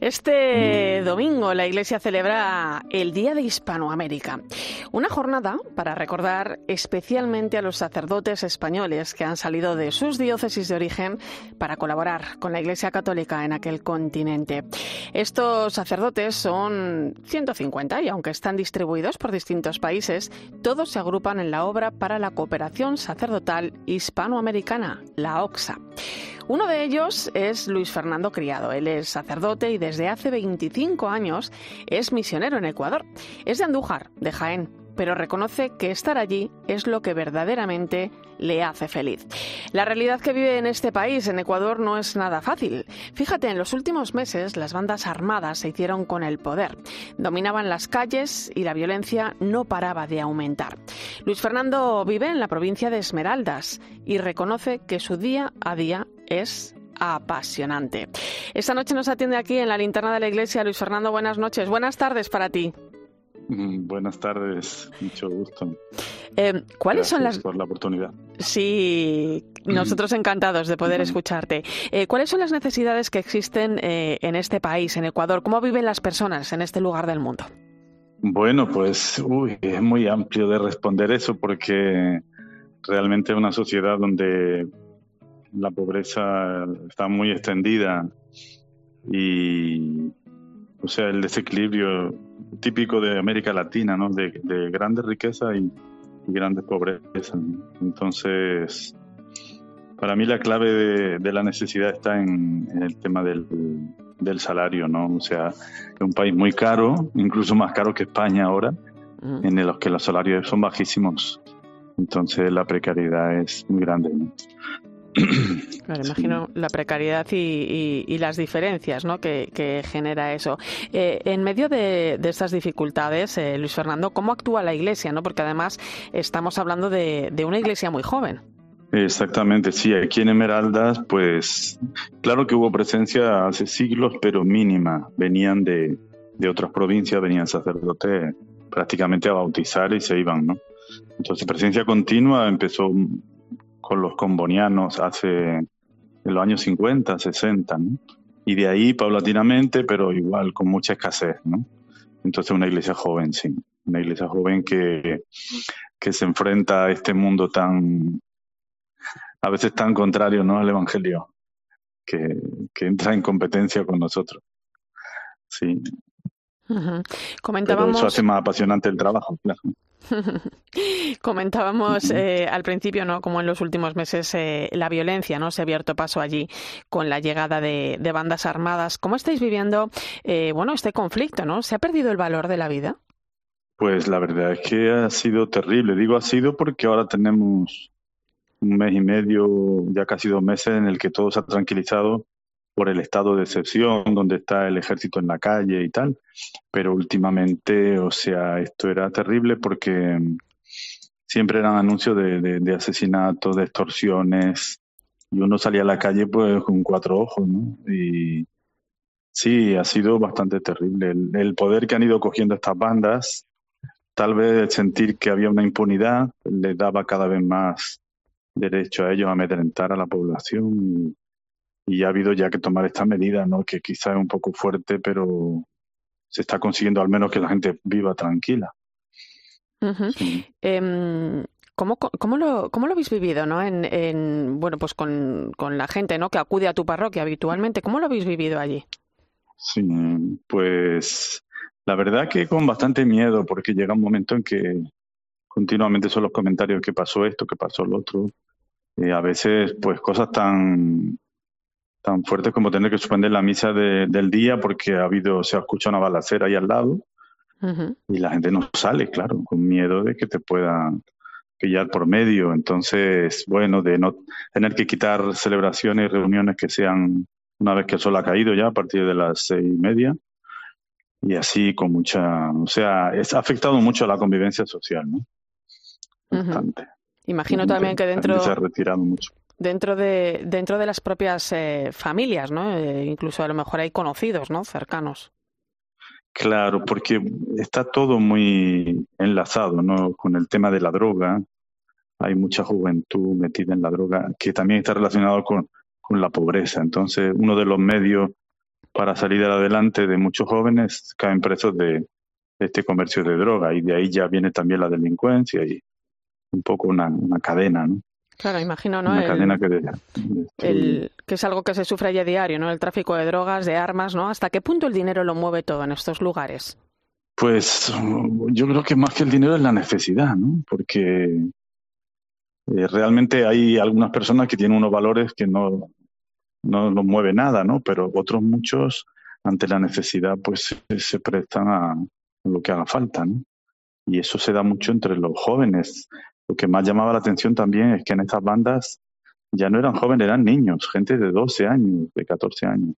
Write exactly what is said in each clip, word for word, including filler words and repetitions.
Este domingo la Iglesia celebra el Día de Hispanoamérica, una jornada para recordar especialmente a los sacerdotes españoles que han salido de sus diócesis de origen para colaborar con la Iglesia Católica en aquel continente. Estos sacerdotes son ciento cincuenta y aunque están distribuidos por distintos países, todos se agrupan en la Obra para la Cooperación Sacerdotal Hispanoamericana, la OCSA. Uno de ellos es Luis Fernando Criado. Él es sacerdote y desde hace veinticinco años es misionero en Ecuador. Es de Andújar, de Jaén, pero reconoce que estar allí es lo que verdaderamente le hace feliz. La realidad que vive en este país, en Ecuador, no es nada fácil. Fíjate, en los últimos meses las bandas armadas se hicieron con el poder. Dominaban las calles y la violencia no paraba de aumentar. Luis Fernando vive en la provincia de Esmeraldas y reconoce que su día a día es apasionante. Esta noche nos atiende aquí en la linterna de la iglesia. Luis Fernando, buenas noches. Buenas tardes para ti. Mm, buenas tardes, mucho gusto. Eh, ¿Cuáles Gracias son las...? por la oportunidad. Sí, nosotros encantados de poder escucharte. Eh, ¿Cuáles son las necesidades que existen eh, en este país, en Ecuador? ¿Cómo viven las personas en este lugar del mundo? Bueno, pues uy, es muy amplio de responder eso porque realmente es una sociedad donde la pobreza está muy extendida y, o sea, el desequilibrio típico de América Latina, ¿no? De, de grandes riquezas y, y grandes pobrezas. Entonces, para mí la clave de, de la necesidad está en, en el tema del, del salario, ¿no? O sea, es un país muy caro, incluso más caro que España ahora, uh-huh. en los que los salarios son bajísimos. Entonces, la precariedad es muy grande, ¿no? Claro, imagino la precariedad y, y, y las diferencias, ¿no? que, que genera eso. Eh, en medio de, de estas dificultades, eh, Luis Fernando, ¿cómo actúa la Iglesia, ¿no? Porque además estamos hablando de, de una Iglesia muy joven. Exactamente, sí. Aquí en Esmeraldas, pues claro que hubo presencia hace siglos, pero mínima. Venían de, de otras provincias, venían sacerdotes prácticamente a bautizar y se iban, ¿no? Entonces, presencia continua empezó con los combonianos hace en los años cincuenta, sesenta, ¿no? Y de ahí paulatinamente, pero igual con mucha escasez, ¿no? Entonces una iglesia joven, sí, una iglesia joven que, que se enfrenta a este mundo tan, a veces tan contrario, ¿no? Al Evangelio, que, que entra en competencia con nosotros, sí. Uh-huh. Comentábamos... Pero eso hace más apasionante el trabajo, claro. Comentábamos eh, al principio, ¿no? Como en los últimos meses eh, la violencia, ¿no? Se ha abierto paso allí con la llegada de, de bandas armadas. ¿Cómo estáis viviendo, eh, bueno, este conflicto, ¿no? ¿Se ha perdido el valor de la vida? Pues la verdad es que ha sido terrible. Digo ha sido porque ahora tenemos un mes y medio, ya casi dos meses, en el que todo se ha tranquilizado por el estado de excepción, donde está el ejército en la calle y tal, pero últimamente, o sea, esto era terrible porque siempre eran anuncios de, de, de asesinatos, de extorsiones, y uno salía a la calle pues con cuatro ojos, ¿no? Y sí, ha sido bastante terrible. El, el poder que han ido cogiendo estas bandas, tal vez el sentir que había una impunidad, les daba cada vez más derecho a ellos a amedrentar a la población. Y ha habido ya que tomar esta medida, ¿no? Que quizá es un poco fuerte, pero se está consiguiendo al menos que la gente viva tranquila. Uh-huh. Sí. Eh, ¿cómo, cómo, lo, ¿Cómo lo habéis vivido, ¿no? En, en, bueno, pues con, con la gente, ¿no? Que acude a tu parroquia habitualmente. ¿Cómo lo habéis vivido allí? Sí, pues la verdad que con bastante miedo, porque llega un momento en que continuamente son los comentarios que pasó esto, que pasó lo otro. Eh, a veces, pues cosas tan... tan fuertes como tener que suspender la misa de, del día porque ha habido, se ha escuchado una balacera ahí al lado, uh-huh. y la gente no sale, claro, con miedo de que te puedan pillar por medio. Entonces, bueno, de no tener que quitar celebraciones y reuniones que sean una vez que el sol ha caído ya, a partir de las seis y media, y así con mucha, o sea, es, ha afectado mucho a la convivencia social, ¿no? Bastante. Uh-huh. Imagino también que dentro... se ha retirado mucho. Dentro de dentro de las propias eh, familias, ¿no? Eh, incluso a lo mejor hay conocidos, ¿no? Cercanos. Claro, porque está todo muy enlazado, ¿no? Con el tema de la droga. Hay mucha juventud metida en la droga, que también está relacionado con, con la pobreza. Entonces, uno de los medios para salir adelante de muchos jóvenes caen presos de este comercio de droga, y de ahí ya viene también la delincuencia y un poco una, una cadena, ¿no? Claro, imagino, ¿no? Una cadena El, que de- destruye. el, que es algo que se sufre ya a diario, ¿no? El tráfico de drogas, de armas, ¿no? ¿Hasta qué punto el dinero lo mueve todo en estos lugares? Pues yo creo que más que el dinero es la necesidad, ¿no? Porque eh, realmente hay algunas personas que tienen unos valores que no, no los mueve nada, ¿no? Pero otros muchos, ante la necesidad, pues se, se prestan a lo que haga falta, ¿no? Y eso se da mucho entre los jóvenes. Lo que más llamaba la atención también es que en estas bandas ya no eran jóvenes, eran niños, gente de doce años, de catorce años,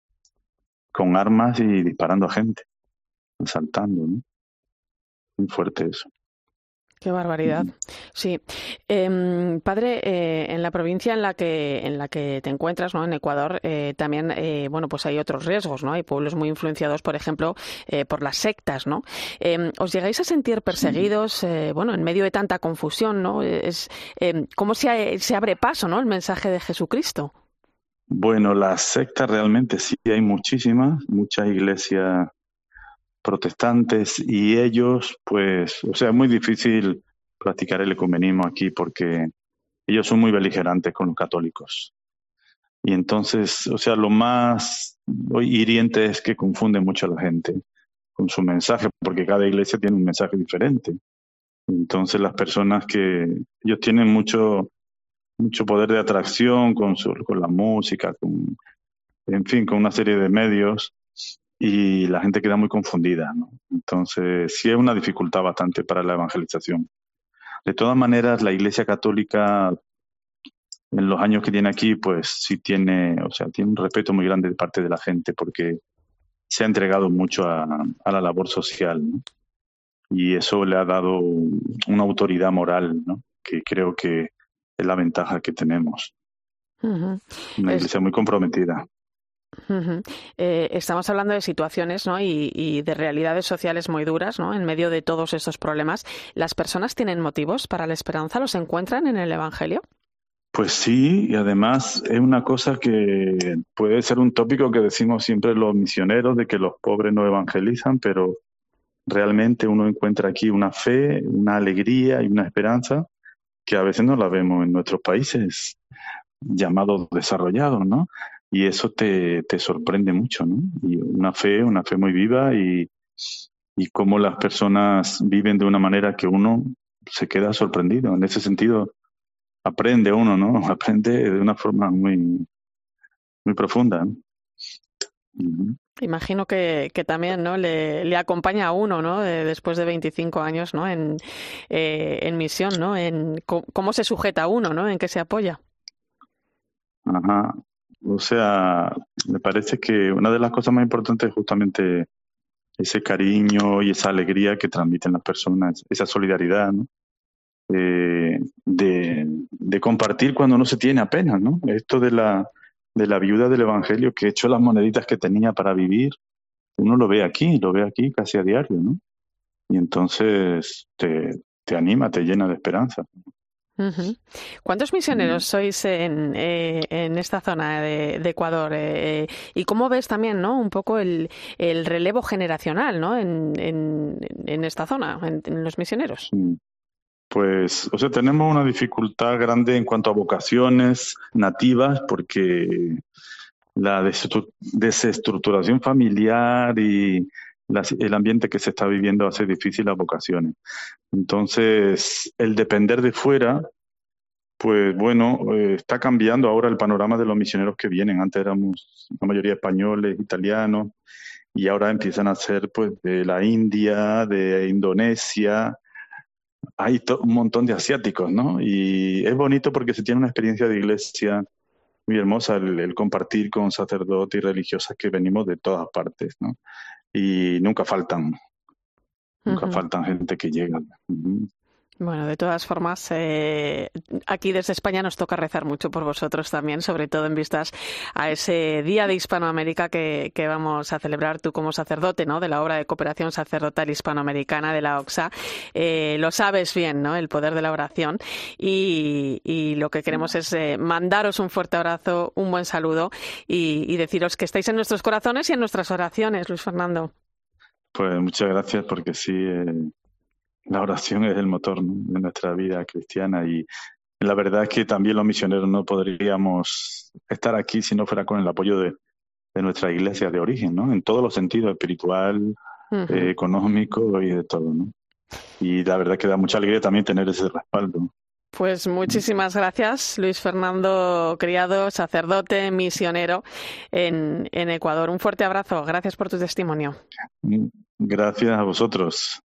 con armas y disparando a gente, asaltando, ¿no? Muy fuerte eso. Qué barbaridad. Ujú. Sí. Em, padre, eh, en la provincia en la que en la que te encuentras, ¿no? En Ecuador, eh, también, eh, bueno, pues hay otros riesgos, ¿no? Hay pueblos muy influenciados, por ejemplo, eh, por las sectas, ¿no? Em, ¿os llegáis a sentir Sí. perseguidos, eh, bueno, en medio de tanta confusión, ¿no? Es em, ¿cómo se, a- se abre paso, ¿no? El mensaje de Jesucristo. Bueno, las sectas realmente sí hay muchísimas, muchas iglesias protestantes, y ellos, pues, o sea, es muy difícil practicar el ecumenismo aquí porque ellos son muy beligerantes con los católicos. Y entonces, o sea, lo más hiriente es que confunde mucho a la gente con su mensaje, porque cada iglesia tiene un mensaje diferente. Entonces, las personas que ellos tienen mucho, mucho poder de atracción con, su, con la música, con, en fin, con una serie de medios, y la gente queda muy confundida, ¿no? Entonces, sí es una dificultad bastante para la evangelización. De todas maneras, la Iglesia Católica, en los años que tiene aquí, pues sí tiene, o sea, tiene un respeto muy grande de parte de la gente, porque se ha entregado mucho a, a la labor social, ¿no? Y eso le ha dado una autoridad moral, ¿no? Que creo que es la ventaja que tenemos. Ujú. Una Es- iglesia muy comprometida. Ujú. Eh, estamos hablando de situaciones, ¿no? y, y de realidades sociales muy duras, ¿no? En medio de todos estos problemas, ¿las personas tienen motivos para la esperanza? ¿Los encuentran en el Evangelio? Pues sí, y además es una cosa que puede ser un tópico que decimos siempre los misioneros, de que los pobres no evangelizan, pero realmente uno encuentra aquí una fe, una alegría y una esperanza que a veces no la vemos en nuestros países llamados desarrollados, ¿no? Y eso te, te sorprende mucho, ¿no? Y una fe, una fe muy viva, y, y cómo las personas viven de una manera que uno se queda sorprendido. En ese sentido, aprende uno, ¿no? Aprende de una forma muy, muy profunda, ¿no? Ujú. Imagino que, que también, ¿no? Le, le acompaña a uno, ¿no? Eh, después de veinticinco años, ¿no? En, eh, en misión, ¿no? En co- cómo se sujeta uno, ¿no? En qué se apoya. Ajá. O sea, me parece que una de las cosas más importantes es justamente ese cariño y esa alegría que transmiten las personas, esa solidaridad, ¿no? Eh, de, de compartir cuando no se tiene apenas, ¿no? Esto de la, de la viuda del Evangelio que echó las moneditas que tenía para vivir, uno lo ve aquí, lo ve aquí casi a diario, ¿no? Y entonces te, te anima, te llena de esperanza. Ujú. ¿Cuántos misioneros Mm. sois en, eh, en esta zona de, de Ecuador? Eh, y cómo ves también, ¿no? Un poco el, el relevo generacional, ¿no? En, en, en esta zona, en, en los misioneros. Sí. Pues, o sea, tenemos una dificultad grande en cuanto a vocaciones nativas, porque la desestru- desestructuración familiar y las- el ambiente que se está viviendo hace difícil las vocaciones. Entonces, el depender de fuera, pues bueno, eh, está cambiando ahora el panorama de los misioneros que vienen. Antes éramos la mayoría españoles, italianos, y ahora empiezan a ser pues de la India, de Indonesia. Hay to- un montón de asiáticos, ¿no? Y es bonito porque se tiene una experiencia de iglesia muy hermosa, el, el compartir con sacerdotes y religiosas que venimos de todas partes, ¿no? Y nunca faltan, nunca Ujú. faltan gente que llega. Ujú. Bueno, de todas formas, eh, aquí desde España nos toca rezar mucho por vosotros también, sobre todo en vistas a ese Día de Hispanoamérica que, que vamos a celebrar tú como sacerdote, ¿no?, de la obra de cooperación sacerdotal hispanoamericana de la O X A. Eh, lo sabes bien, ¿no?, el poder de la oración, y, y lo que queremos es eh, mandaros un fuerte abrazo, un buen saludo y, y deciros que estáis en nuestros corazones y en nuestras oraciones, Luis Fernando. Pues muchas gracias, porque sí, eh, la oración es el motor, ¿no?, de nuestra vida cristiana, y la verdad es que también los misioneros no podríamos estar aquí si no fuera con el apoyo de, de nuestra iglesia de origen, ¿no?, en todos los sentidos, espiritual, Uh-huh. eh, económico y de todo, ¿no? Y la verdad que da mucha alegría también tener ese respaldo. Pues muchísimas gracias, Luis Fernando Criado, sacerdote misionero en, en Ecuador. Un fuerte abrazo. Gracias por tu testimonio. Gracias a vosotros.